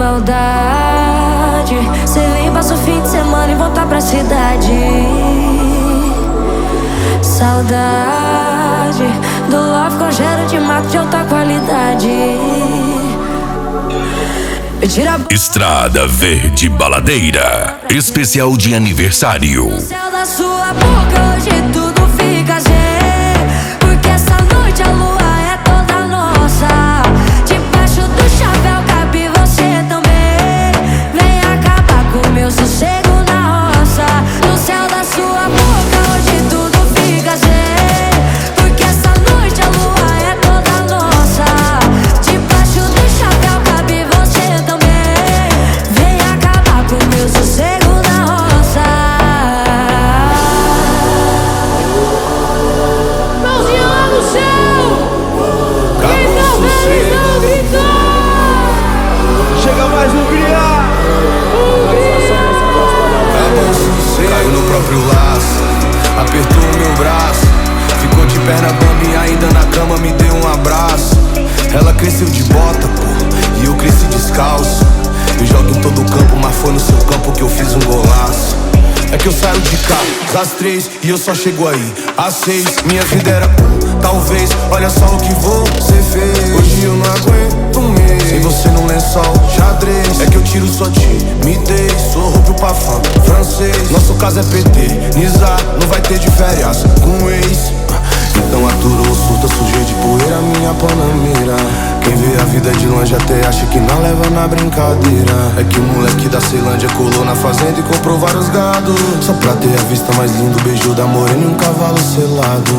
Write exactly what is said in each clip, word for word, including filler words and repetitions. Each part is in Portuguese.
maldade. Cê vem, passa o fim de semana e volta pra cidade. Saudade do love com cheiro de mato de alta qualidade. Estrada Verde Baladeira, especial de aniversário. No céu da sua boca hoje tudo fica zero, porque essa noite a lua é toda nossa. Debaixo do chapéu cabe você também. Vem acabar com meu sossego na roça. No céu da sua boca hoje tudo fica zero, porque essa noite a lua é toda nossa. Debaixo do chapéu cabe você também. Vem acabar com meu sossego na roça. Mãozinha lá no céu! Quem não fez não gritou! Chega mais no criar! Caiu no próprio laço, apertou o meu braço, ficou de perna bamba e ainda na cama me deu um abraço. Ela cresceu de bota, pô, e eu cresci descalço. Eu jogo em todo o campo, mas foi no seu campo que eu fiz um golaço. É que eu saio de carro às três e eu só chego aí às seis. Minha vida era um, talvez, olha só o que você fez. Hoje eu não aguento um mês sem você no lençol, xadrez. É que eu tiro sua timidez, sou roubo pra fã, francês. Nosso caso é P T, Nizar, não vai ter de férias com ex. Então aturou, surta, sujei de poeira minha panameira. Quem vê a vida de longe até acha que não leva na brincadeira. É que o moleque da Ceilândia colou na fazenda e comprou vários gado, só pra ter a vista mais linda, o beijo da morena e um cavalo selado.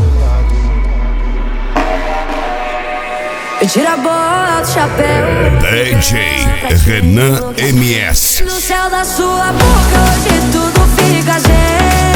Tira a bola do chapéu. D J Renan M S. No céu da sua boca hoje tudo fica zero.